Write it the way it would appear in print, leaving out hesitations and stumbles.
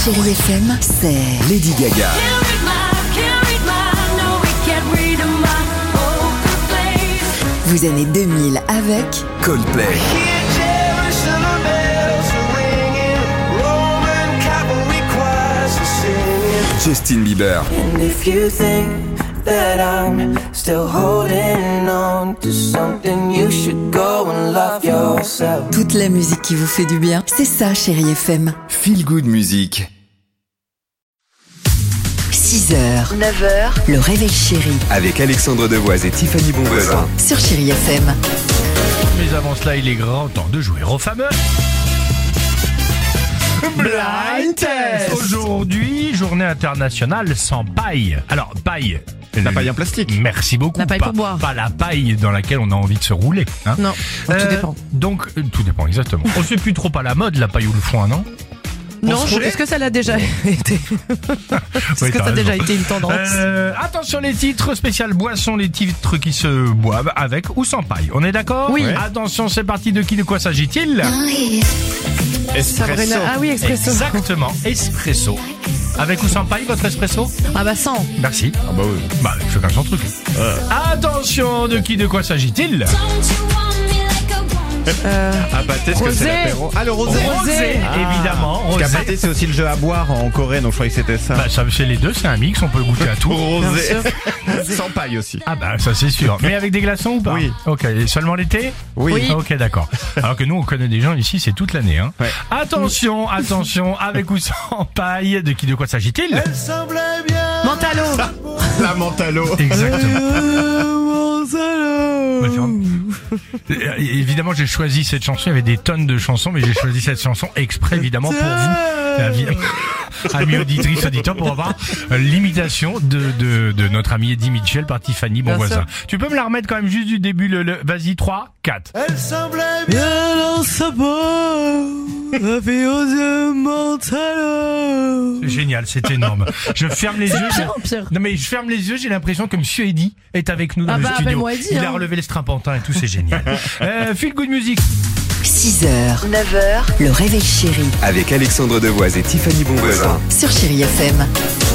Chérie FM, c'est Lady Gaga. Vos années 2000 avec Coldplay. Justin Bieber. And if you think that I'm still holding on to something, you should go and love yourself. toute la musique qui vous fait du bien. C'est ça, Chérie FM. Feel Good Music. 6h, 9h, le réveil chéri Avec Alexandre Devoise et Tiffany Bonvoisin. sur Chérie FM. Mais avant cela, il est grand temps de jouer au fameux Blind Test. Aujourd'hui, journée internationale sans paille. Alors, paille. La paille en plastique. Merci beaucoup. La paille pour boire. Pas la paille dans laquelle on a envie de se rouler. Hein. Non, tout dépend. Donc, tout dépend, exactement. On se fait plus trop à la mode, la paille ou le foin, non? Non, est-ce que ça l'a déjà été Est-ce Oui, que t'as ça a déjà raison. été une tendance Attention les titres, spécial boisson, les titres qui se boivent avec ou sans paille. On est d'accord? Oui. Attention, c'est parti. De quoi s'agit-il? Espresso. Ah oui, expresso. Exactement, espresso. Avec ou sans paille, votre espresso? Ah bah 100. Merci. Ah bah oui. Bah, chacun son truc. Attention, de quoi s'agit-il? Ah bah qu'est-ce que Rosé. c'est l'apéro? Ah le rosé. Rosé, évidemment. Parce qu'à Rosé. pâté, c'est aussi le jeu à boire en Corée, donc je croyais que c'était ça. Bah, ça, c'est les deux, c'est un mix, on peut goûter à tout. Rosé. Sans paille aussi. Ah bah, ça c'est sûr. Mais avec des glaçons ou pas? Oui. Ok, et seulement l'été? Oui. Ok, d'accord. Alors que nous, on connaît des gens ici, c'est toute l'année. Hein. Ouais. Attention, avec ou sans paille, de quoi s'agit-il? Mentalo. La Mentalo. Exactement. Évidemment, j'ai choisi cette chanson. Il y avait des tonnes de chansons, mais j'ai choisi cette chanson exprès, évidemment, pour vous, amis auditrices, auditeurs, pour avoir l'imitation de notre ami Eddie Mitchell par Tiffany Bonvoisin. sûr. Tu peux me la remettre quand même juste du début, vas-y, 3, 4. C'est génial, c'est énorme. Je ferme les yeux. pire en pire. Non mais je ferme les yeux, j'ai l'impression que Monsieur Eddy est avec nous dans Ah le bah, studio. appelle-moi Eddy, Il a hein. relevé les strapontins et tout, c'est génial. Feel Good Music. 6h, 9h, le réveil chéri Avec Alexandre Devoise et Tiffany Bonvoisin. sur Chérie FM.